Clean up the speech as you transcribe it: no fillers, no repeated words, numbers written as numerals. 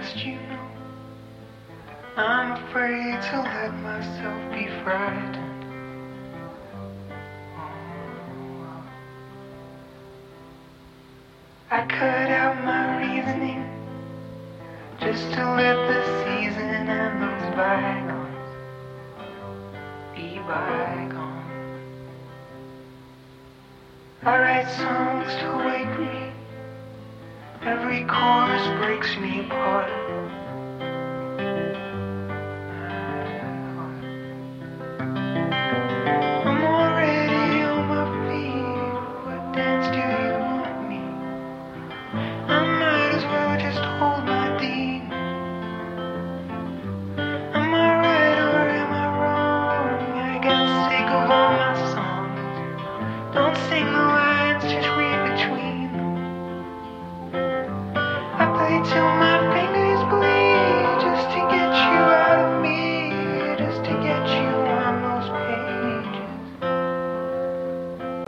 past, you know. I'm afraid to let myself be frightened. I cut out my reasoning just to let the season and those bygones be bygones. I write songs to wake me. Every chorus breaks me